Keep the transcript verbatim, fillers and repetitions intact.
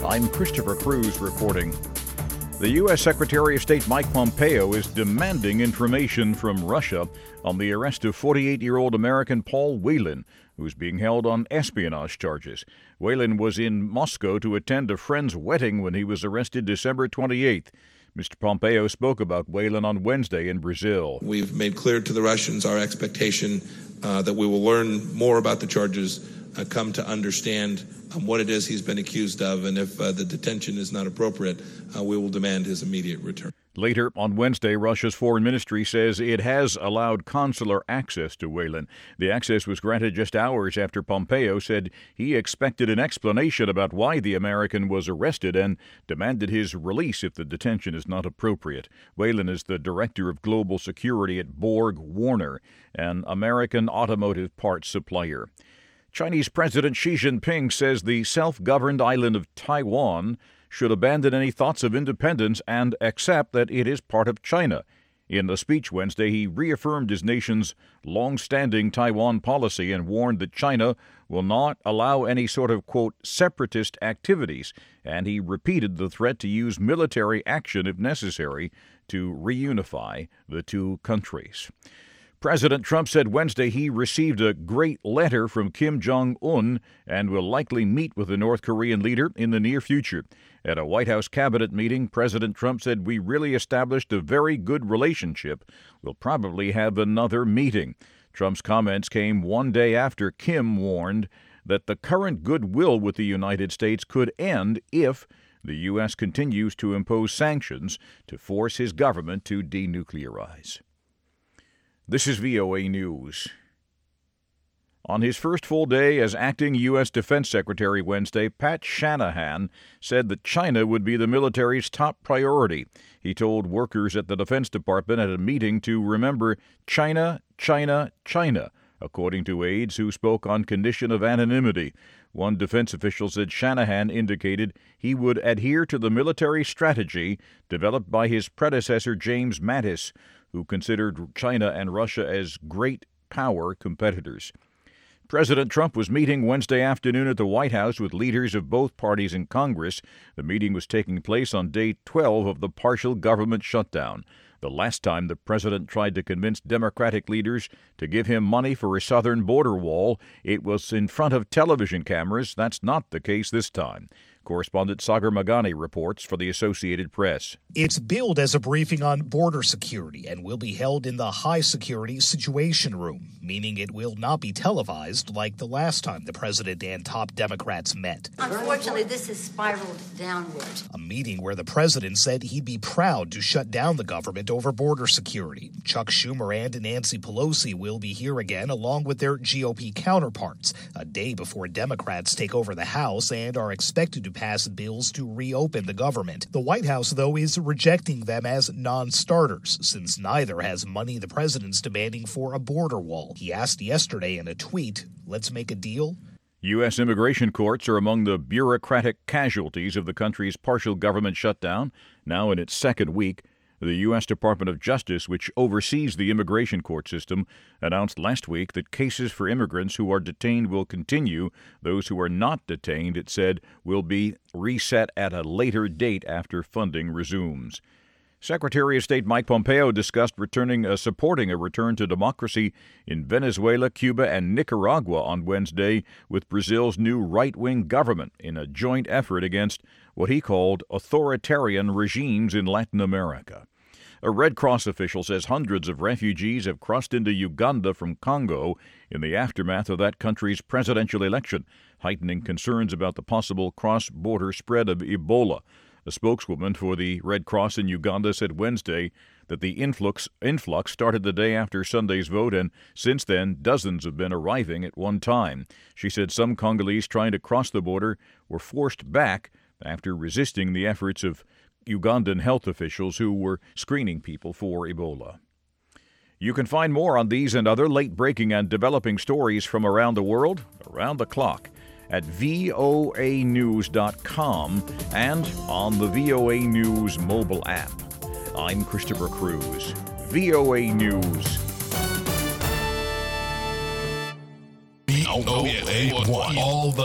I'm Christopher Cruz reporting. The U S. Secretary of State Mike Pompeo is demanding information from Russia on the arrest of forty-eight-year-old American Paul Whelan, who's being held on espionage charges. Whelan was in Moscow to attend a friend's wedding when he was arrested December twenty-eighth. Mister Pompeo spoke about Whelan on Wednesday in Brazil. We've made clear to the Russians our expectation uh, that we will learn more about the charges, uh, come to understand um, what it is he's been accused of, and if uh, the detention is not appropriate, uh, we will demand his immediate return. Later on Wednesday, Russia's foreign ministry says it has allowed consular access to Whelan. The access was granted just hours after Pompeo said he expected an explanation about why the American was arrested and demanded his release if the detention is not appropriate. Whelan is the director of global security at Borg Warner, an American automotive parts supplier. Chinese President Xi Jinping says the self-governed island of Taiwan should abandon any thoughts of independence and accept that it is part of China. In a speech Wednesday, he reaffirmed his nation's long-standing Taiwan policy and warned that China will not allow any sort of, quote, separatist activities, and he repeated the threat to use military action if necessary to reunify the two countries. President Trump said Wednesday he received a great letter from Kim Jong-un and will likely meet with the North Korean leader in the near future. At a White House cabinet meeting, President Trump said, "We really established a very good relationship. We'll probably have another meeting." Trump's comments came one day after Kim warned that the current goodwill with the United States could end if the U S continues to impose sanctions to force his government to denuclearize. This is V O A News. On his first full day as acting U S. Defense Secretary Wednesday, Pat Shanahan said that China would be the military's top priority. He told workers at the Defense Department at a meeting to remember China, China, China, according to aides who spoke on condition of anonymity. One defense official said Shanahan indicated he would adhere to the military strategy developed by his predecessor James Mattis, who considered China and Russia as great power competitors. President Trump was meeting Wednesday afternoon at the White House with leaders of both parties in Congress. The meeting was taking place on day twelve of the partial government shutdown. The last time the president tried to convince Democratic leaders to give him money for a southern border wall, it was in front of television cameras. That's not the case this time. Correspondent Sagar Magani reports for the Associated Press. It's billed as a briefing on border security and will be held in the high-security Situation Room, meaning it will not be televised like the last time the president and top Democrats met. Unfortunately, this has spiraled downward. A meeting where the president said he'd be proud to shut down the government over border security. Chuck Schumer and Nancy Pelosi will be here again, along with their G O P counterparts, a day before Democrats take over the House and are expected to pass bills to reopen the government. The White House, though, is rejecting them as non-starters, since neither has money the president's demanding for a border wall. He asked yesterday in a tweet, "Let's make a deal." U S immigration courts are among the bureaucratic casualties of the country's partial government shutdown, now in its second week. The U S. Department of Justice, which oversees the immigration court system, announced last week that cases for immigrants who are detained will continue. Those who are not detained, it said, will be reset at a later date after funding resumes. Secretary of State Mike Pompeo discussed returning, uh, supporting a return to democracy in Venezuela, Cuba, and Nicaragua on Wednesday with Brazil's new right-wing government in a joint effort against what he called authoritarian regimes in Latin America. A Red Cross official says hundreds of refugees have crossed into Uganda from Congo in the aftermath of that country's presidential election, heightening concerns about the possible cross-border spread of Ebola. A spokeswoman for the Red Cross in Uganda said Wednesday that the influx influx started the day after Sunday's vote, and since then, dozens have been arriving at one time. She said some Congolese trying to cross the border were forced back after resisting the efforts of Ugandan health officials who were screening people for Ebola. You can find more on these and other late-breaking and developing stories from around the world, around the clock, at V O A news dot com and on the V O A News mobile app. I'm Christopher Cruz, V O A News. V O A one, all the